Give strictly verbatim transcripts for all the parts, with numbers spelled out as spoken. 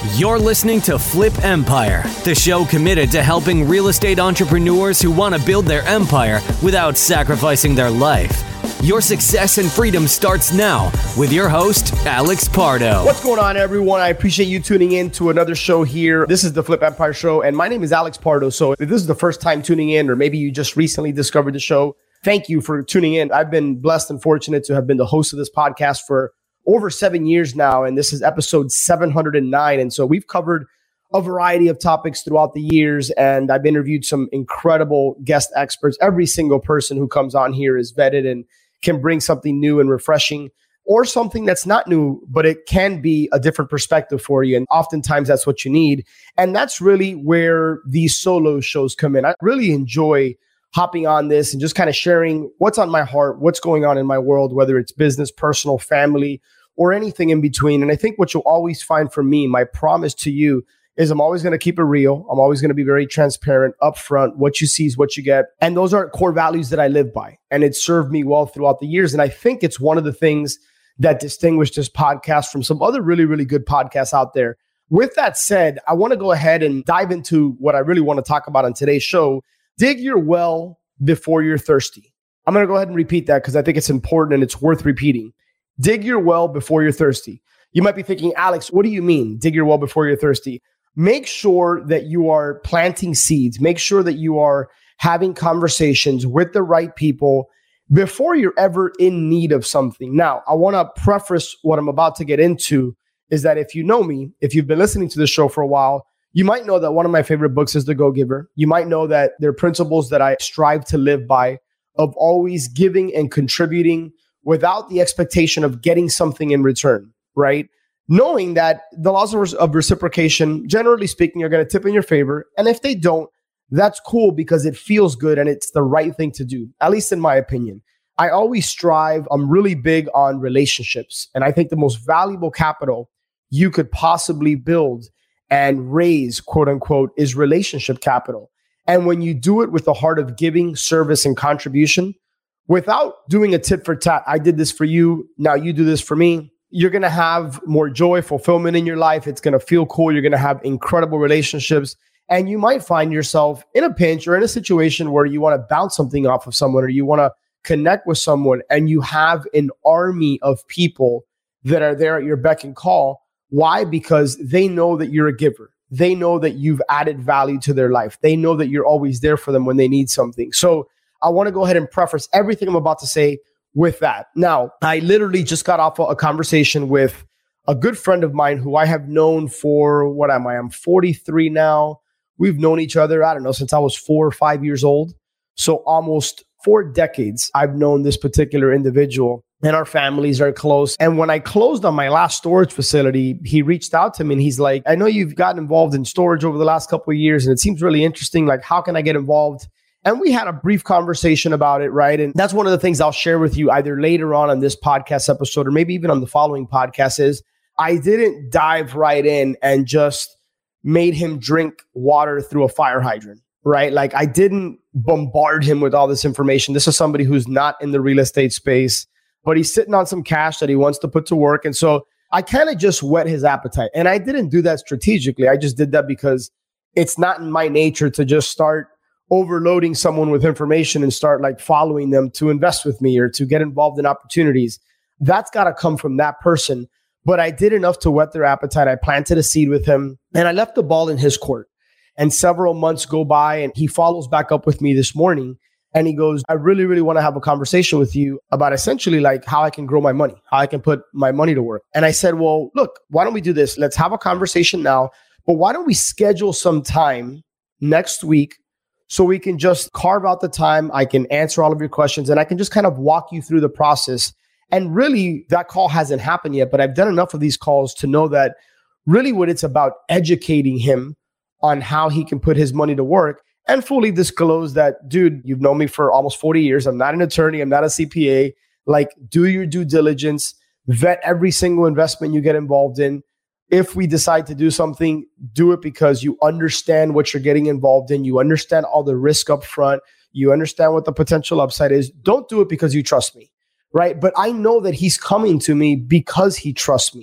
You're listening to Flip Empire, the show committed to helping real estate entrepreneurs who want to build their empire without sacrificing their life. Your success and freedom starts now with your host, Alex Pardo. What's going on, everyone? I appreciate you tuning in to another show here. This is the Flip Empire Show, and my name is Alex Pardo. So if this is the first time tuning in, or maybe you just recently discovered the show, thank you for tuning in. I've been blessed and fortunate to have been the host of this podcast for over seven years now, and this is episode seven hundred nine. And so we've covered a variety of topics throughout the years, and I've interviewed some incredible guest experts. Every single person who comes on here is vetted and can bring something new and refreshing, or something that's not new, but it can be a different perspective for you. And oftentimes that's what you need. And that's really where these solo shows come in. I really enjoy hopping on this and just kind of sharing what's on my heart, what's going on in my world, whether it's business, personal, family, or anything in between. And I think what you'll always find from me, my promise to you, is I'm always going to keep it real. I'm always going to be very transparent, upfront. What you see is what you get. And those are core values that I live by. And it served me well throughout the years. And I think it's one of the things that distinguished this podcast from some other really, really good podcasts out there. With that said, I want to go ahead and dive into what I really want to talk about on today's show. Dig your well before you're thirsty. I'm going to go ahead and repeat that because I think it's important and it's worth repeating. Dig your well before you're thirsty. You might be thinking, Alex, what do you mean? Dig your well before you're thirsty. Make sure that you are planting seeds. Make sure that you are having conversations with the right people before you're ever in need of something. Now, I want to preface what I'm about to get into is that if you know me, if you've been listening to this show for a while, you might know that one of my favorite books is The Go-Giver. You might know that there are principles that I strive to live by of always giving and contributing without the expectation of getting something in return, right? Knowing that the laws of, of reciprocation, generally speaking, are going to tip in your favor. And if they don't, that's cool because it feels good and it's the right thing to do, at least in my opinion. I always strive, I'm really big on relationships. And I think the most valuable capital you could possibly build and raise, quote unquote, is relationship capital. And when you do it with the heart of giving, service, and contribution, without doing a tit for tat, I did this for you, now you do this for me, you're going to have more joy, fulfillment in your life. It's going to feel cool. You're going to have incredible relationships. And you might find yourself in a pinch or in a situation where you want to bounce something off of someone or you want to connect with someone, and you have an army of people that are there at your beck and call. Why? Because they know that you're a giver. They know that you've added value to their life. They know that you're always there for them when they need something. So I want to go ahead and preface everything I'm about to say with that. Now, I literally just got off a conversation with a good friend of mine who I have known for, what am I? I'm forty-three now. We've known each other, I don't know, since I was four or five years old. So almost four decades I've known this particular individual. And our families are close. And when I closed on my last storage facility, he reached out to me and he's like, I know you've gotten involved in storage over the last couple of years and it seems really interesting. Like, how can I get involved? And we had a brief conversation about it, right? And that's one of the things I'll share with you either later on in this podcast episode or maybe even on the following podcast is I didn't dive right in and just made him drink water through a fire hydrant, right? Like, I didn't bombard him with all this information. This is somebody who's not in the real estate space, but he's sitting on some cash that he wants to put to work. And so I kind of just whet his appetite. And I didn't do that strategically. I just did that because it's not in my nature to just start overloading someone with information and start like following them to invest with me or to get involved in opportunities. That's got to come from that person. But I did enough to whet their appetite. I planted a seed with him and I left the ball in his court. And several months go by and he follows back up with me this morning. And he goes, I really, really want to have a conversation with you about essentially like how I can grow my money, how I can put my money to work. And I said, well, look, why don't we do this? Let's have a conversation now, but why don't we schedule some time next week so we can just carve out the time. I can answer all of your questions and I can just kind of walk you through the process. And really that call hasn't happened yet, but I've done enough of these calls to know that really what it's about educating him on how he can put his money to work. And fully disclose that, dude, you've known me for almost forty years. I'm not an attorney. I'm not a C P A. Like, do your due diligence, vet every single investment you get involved in. If we decide to do something, do it because you understand what you're getting involved in. You understand all the risk up front. You understand what the potential upside is. Don't do it because you trust me, right? But I know that he's coming to me because he trusts me.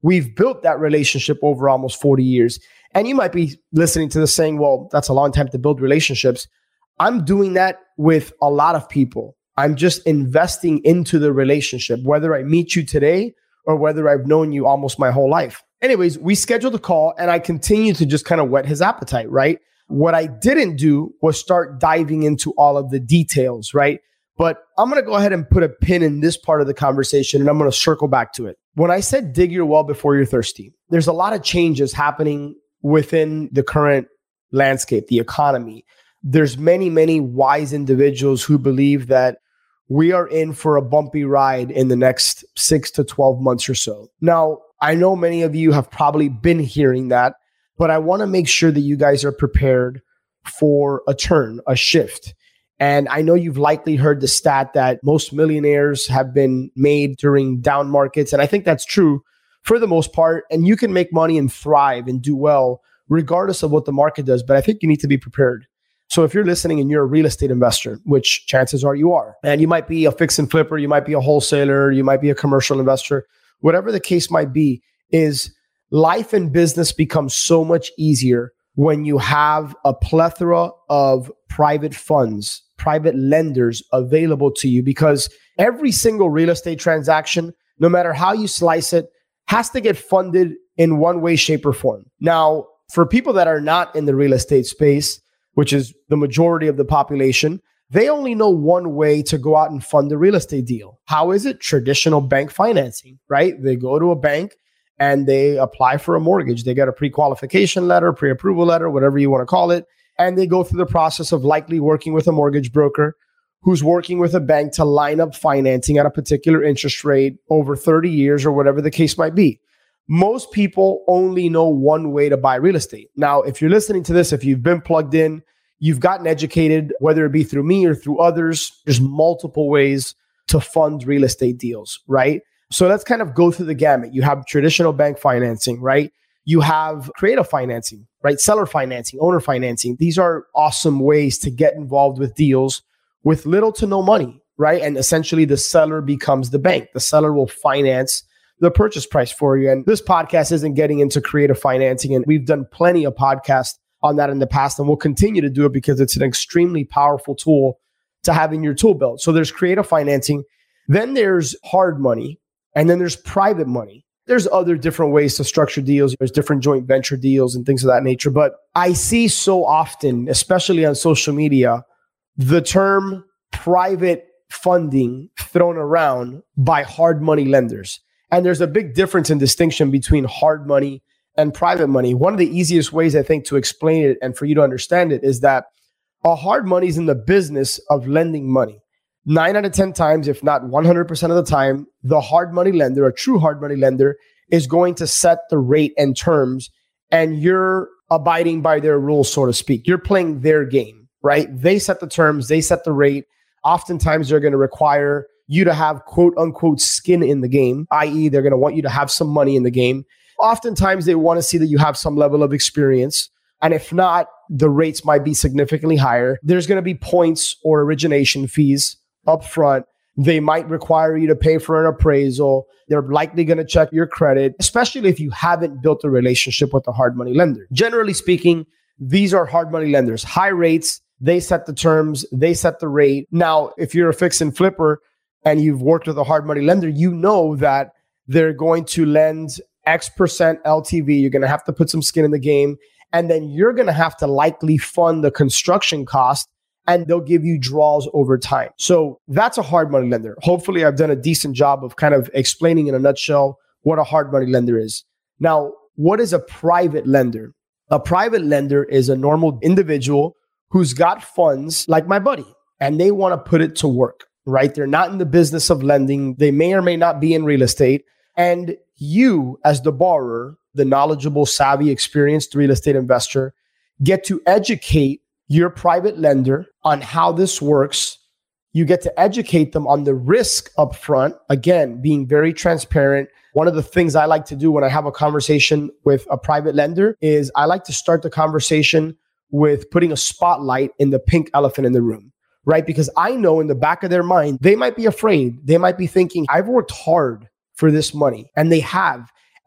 we've built that relationship over almost forty years. And you might be listening to this saying, well, that's a long time to build relationships. I'm doing that with a lot of people. I'm just investing into the relationship, whether I meet you today or whether I've known you almost my whole life. Anyways, we scheduled a call and I continued to just kind of whet his appetite, right? What I didn't do was start diving into all of the details, right? But I'm going to go ahead and put a pin in this part of the conversation and I'm going to circle back to it. When I said dig your well before you're thirsty, there's a lot of changes happening within the current landscape, the economy. There's many, many wise individuals who believe that we are in for a bumpy ride in the next six to twelve months or so. Now, I know many of you have probably been hearing that, but I want to make sure that you guys are prepared for a turn, a shift. And I know you've likely heard the stat that most millionaires have been made during down markets. And I think that's true for the most part. And you can make money and thrive and do well regardless of what the market does. But I think you need to be prepared. So if you're listening and you're a real estate investor, which chances are you are, and you might be a fix and flipper, you might be a wholesaler, you might be a commercial investor, whatever the case might be, is life and business becomes so much easier when you have a plethora of private funds, private lenders available to you, because every single real estate transaction, no matter how you slice it, has to get funded in one way, shape, or form. Now, for people that are not in the real estate space, which is the majority of the population, they only know one way to go out and fund a real estate deal. How is it? Traditional bank financing, right? They go to a bank and they apply for a mortgage. They get a pre-qualification letter, pre-approval letter, whatever you want to call it. And they go through the process of likely working with a mortgage broker who's working with a bank to line up financing at a particular interest rate over thirty years or whatever the case might be. Most people only know one way to buy real estate. Now, if you're listening to this, if you've been plugged in, you've gotten educated, whether it be through me or through others, there's multiple ways to fund real estate deals, right? So let's kind of go through the gamut. You have traditional bank financing, right? You have creative financing, right? Seller financing, owner financing. These are awesome ways to get involved with deals with little to no money, right? And essentially the seller becomes the bank. The seller will finance the purchase price for you. And this podcast isn't getting into creative financing. And we've done plenty of podcasts on that in the past. And we'll continue to do it because it's an extremely powerful tool to have in your tool belt. So there's creative financing. Then there's hard money. And then there's private money. There's other different ways to structure deals. There's different joint venture deals and things of that nature. But I see so often, especially on social media, the term private funding thrown around by hard money lenders. And there's a big difference in distinction between hard money and private money. One of the easiest ways, I think, to explain it and for you to understand it is that a hard money is in the business of lending money. Nine out of ten times, if not one hundred percent of the time, the hard money lender, a true hard money lender, is going to set the rate and terms, and you're abiding by their rules, so to speak. You're playing their game, right? They set the terms, they set the rate. Oftentimes, they're going to require you to have quote unquote skin in the game, that is they're going to want you to have some money in the game. Oftentimes, they want to see that you have some level of experience. And if not, the rates might be significantly higher. There's going to be points or origination fees up front. They might require you to pay for an appraisal. They're likely going to check your credit, especially if you haven't built a relationship with a hard money lender. Generally speaking, these are hard money lenders. High rates, they set the terms, they set the rate. Now, if you're a fix and flipper and you've worked with a hard money lender, you know that they're going to lend X percent L T V. You're going to have to put some skin in the game. And then you're going to have to likely fund the construction cost, and they'll give you draws over time. So that's a hard money lender. Hopefully, I've done a decent job of kind of explaining in a nutshell what a hard money lender is. Now, what is a private lender? A private lender is a normal individual who's got funds like my buddy, and they want to put it to work, right? They're not in the business of lending. They may or may not be in real estate. And you, as the borrower, the knowledgeable, savvy, experienced real estate investor, get to educate your private lender on how this works. You get to educate them on the risk up front. Again, being very transparent. One of the things I like to do when I have a conversation with a private lender is I like to start the conversation with putting a spotlight in the pink elephant in the room, right? Because I know in the back of their mind, they might be afraid. They might be thinking, I've worked hard for this money, and they have.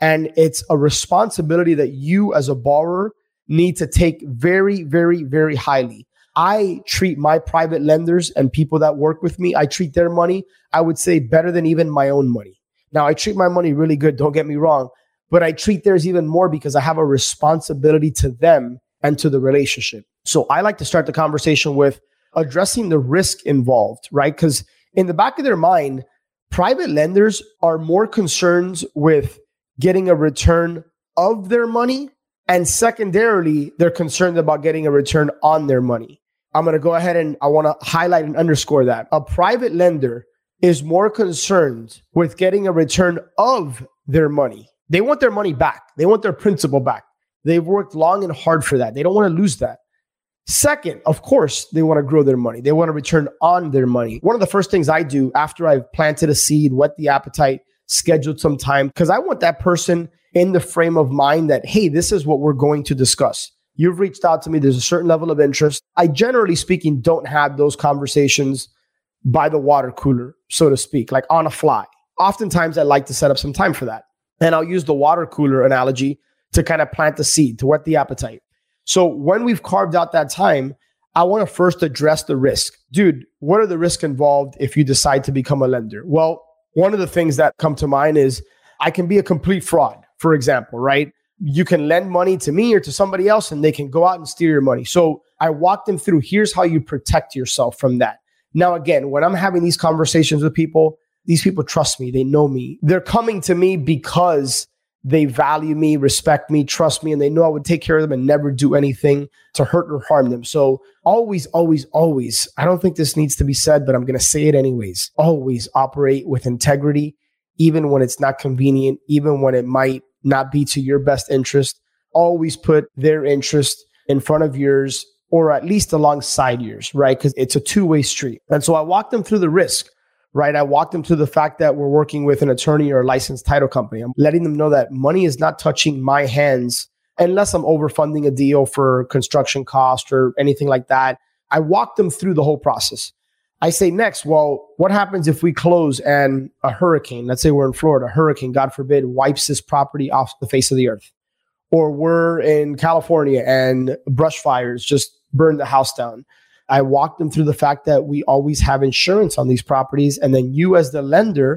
And it's a responsibility that you as a borrower need to take very, very, very highly. I treat my private lenders and people that work with me, I treat their money, I would say, better than even my own money. Now, I treat my money really good, don't get me wrong, but I treat theirs even more because I have a responsibility to them and to the relationship. So I like to start the conversation with addressing the risk involved, right? Because in the back of their mind, private lenders are more concerned with getting a return of their money. And secondarily, they're concerned about getting a return on their money. I'm going to go ahead and I want to highlight and underscore that. A private lender is more concerned with getting a return of their money. They want their money back. They want their principal back. They've worked long and hard for that. They don't want to lose that. Second, of course, they want to grow their money. They want to return on their money. One of the first things I do after I've planted a seed, whet the appetite, scheduled some time, because I want that person in the frame of mind that, hey, this is what we're going to discuss. You've reached out to me. There's a certain level of interest. I generally speaking don't have those conversations by the water cooler, so to speak, like on a fly. Oftentimes, I like to set up some time for that. And I'll use the water cooler analogy to kind of plant the seed, to whet the appetite. So when we've carved out that time, I want to first address the risk. Dude, what are the risks involved if you decide to become a lender? Well, one of the things that come to mind is I can be a complete fraud, for example, right? You can lend money to me or to somebody else and they can go out and steal your money. So I walk them through, here's how you protect yourself from that. Now, again, when I'm having these conversations with people, these people trust me. They know me. They're coming to me because they value me, respect me, trust me, and they know I would take care of them and never do anything to hurt or harm them. So always, always, always, I don't think this needs to be said, but I'm going to say it anyways. Always operate with integrity, even when it's not convenient, even when it might not be to your best interest. Always put their interest in front of yours, or at least alongside yours, right? Because it's a two-way street. And so I walk them through the risk, right? I walk them through the fact that we're working with an attorney or a licensed title company. I'm letting them know that money is not touching my hands unless I'm overfunding a deal for construction cost or anything like that. I walk them through the whole process. I say next, well, what happens if we close and a hurricane, let's say we're in Florida, a hurricane, God forbid, wipes this property off the face of the earth? Or we're in California and brush fires just burn the house down. I walk them through the fact that we always have insurance on these properties. And then you as the lender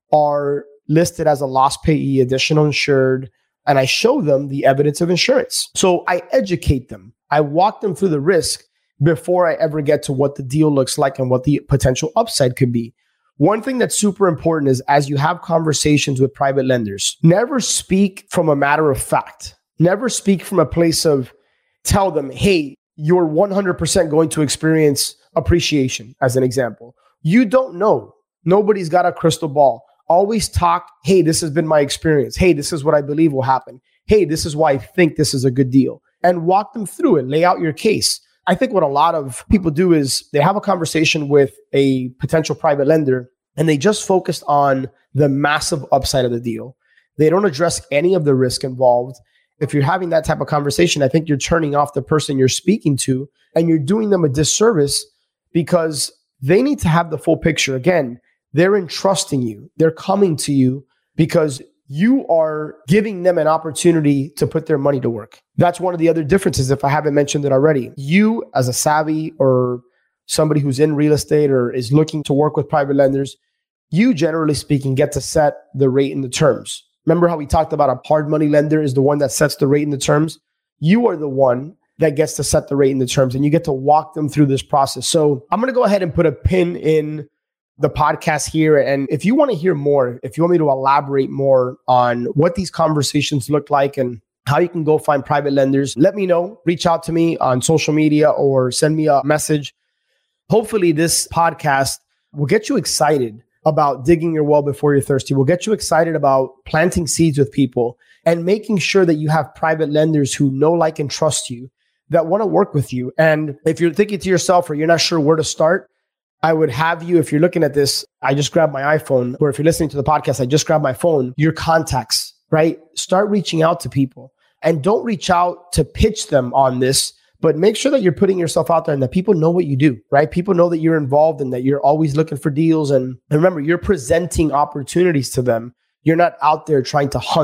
are listed as a loss payee, additional insured. And I show them the evidence of insurance. So I educate them. I walk them through the risk before I ever get to what the deal looks like and what the potential upside could be. One thing that's super important is as you have conversations with private lenders, never speak from a matter of fact. Never speak from a place of tell them, hey, you're one hundred percent going to experience appreciation, as an example. You don't know. Nobody's got a crystal ball. Always talk, hey, this has been my experience. Hey, this is what I believe will happen. Hey, this is why I think this is a good deal. And walk them through it. Lay out your case. I think what a lot of people do is they have a conversation with a potential private lender and they just focus on the massive upside of the deal. They don't address any of the risk involved. If you're having that type of conversation, I think you're turning off the person you're speaking to and you're doing them a disservice because they need to have the full picture. Again, they're entrusting you. They're coming to you because you are giving them an opportunity to put their money to work. That's one of the other differences, if I haven't mentioned it already. You, as a savvy or somebody who's in real estate or is looking to work with private lenders, you, generally speaking, get to set the rate and the terms. Remember how we talked about a hard money lender is the one that sets the rate and the terms? You are the one that gets to set the rate and the terms, and you get to walk them through this process. So I'm going to go ahead and put a pin in the podcast here. And if you want to hear more, if you want me to elaborate more on what these conversations look like and how you can go find private lenders, let me know. Reach out to me on social media or send me a message. Hopefully this podcast will get you excited about digging your well before you're thirsty. We'll get you excited about planting seeds with people and making sure that you have private lenders who know, like, and trust you, that want to work with you. And if you're thinking to yourself or you're not sure where to start, I would have you, if you're looking at this, I just grabbed my iPhone, or if you're listening to the podcast, I just grabbed my phone, your contacts, right? Start reaching out to people and don't reach out to pitch them on this, but make sure that you're putting yourself out there and that people know what you do, right? People know that you're involved and that you're always looking for deals. And, and remember, you're presenting opportunities to them. You're not out there trying to hunt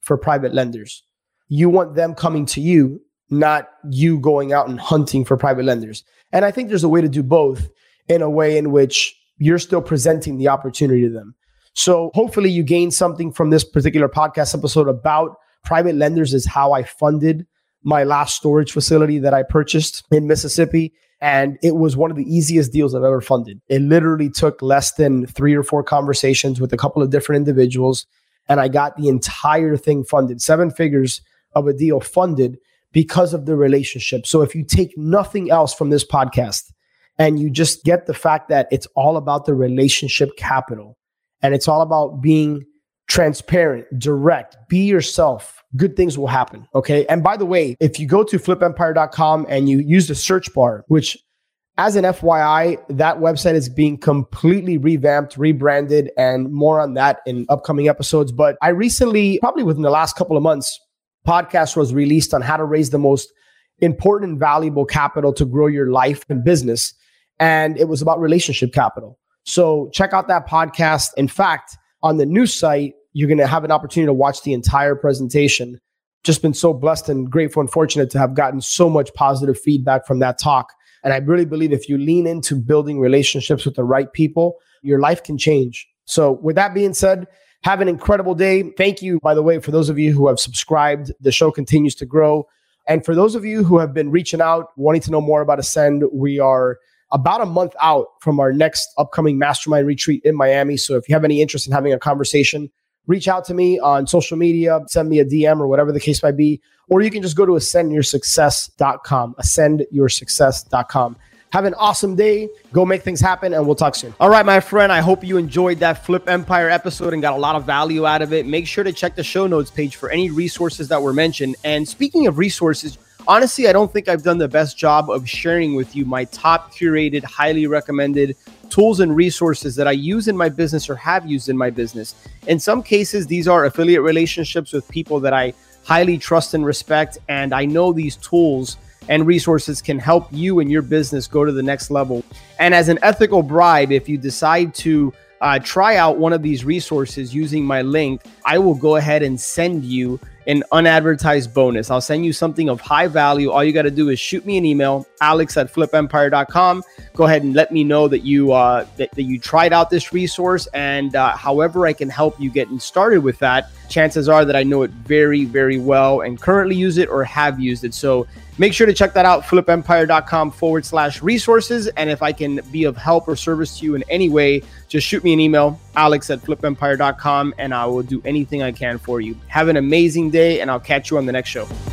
for private lenders. You want them coming to you, not you going out and hunting for private lenders. And I think there's a way to do both in a way in which you're still presenting the opportunity to them. So hopefully you gain something from this particular podcast episode about private lenders is how I funded my last storage facility that I purchased in Mississippi. And it was one of the easiest deals I've ever funded. It literally took less than three or four conversations with a couple of different individuals. And I got the entire thing funded, seven figures of a deal funded because of the relationship. So if you take nothing else from this podcast and you just get the fact that it's all about the relationship capital and it's all about being transparent, direct, be yourself, good things will happen. Okay. And by the way, if you go to flip empire dot com and you use the search bar, which as an F Y I, that website is being completely revamped, rebranded, and more on that in upcoming episodes. But I recently, probably within the last couple of months, podcast was released on how to raise the most important and valuable capital to grow your life and business. And it was about relationship capital. So check out that podcast. In fact, on the new site, you're going to have an opportunity to watch the entire presentation. Just been so blessed and grateful and fortunate to have gotten so much positive feedback from that talk. And I really believe if you lean into building relationships with the right people, your life can change. So with that being said, have an incredible day. Thank you, by the way, for those of you who have subscribed. The show continues to grow. And for those of you who have been reaching out, wanting to know more about Ascend, we are about a month out from our next upcoming mastermind retreat in Miami. So if you have any interest in having a conversation, reach out to me on social media, send me a D M or whatever the case might be, or you can just go to ascend your success dot com, ascend your success dot com. Have an awesome day. Go make things happen, and we'll talk soon. All right, my friend, I hope you enjoyed that Flip Empire episode and got a lot of value out of it. Make sure to check the show notes page for any resources that were mentioned. And speaking of resources, honestly, I don't think I've done the best job of sharing with you my top curated, highly recommended tools and resources that I use in my business or have used in my business. In some cases, these are affiliate relationships with people that I highly trust and respect. And I know these tools and resources can help you and your business go to the next level. And as an ethical bribe, if you decide to uh, try out one of these resources using my link, I will go ahead and send you an unadvertised bonus. I'll send you something of high value. All you got to do is shoot me an email, alex at flip empire dot com. Go ahead and let me know that you uh, that, that you tried out this resource, and uh, however I can help you getting started with that, chances are that I know it very, very well and currently use it or have used it. So make sure to check that out, flip empire dot com forward slash resources. And if I can be of help or service to you in any way, just shoot me an email, alex at flip empire dot com, and I will do anything I can for you. Have an amazing day, and I'll catch you on the next show.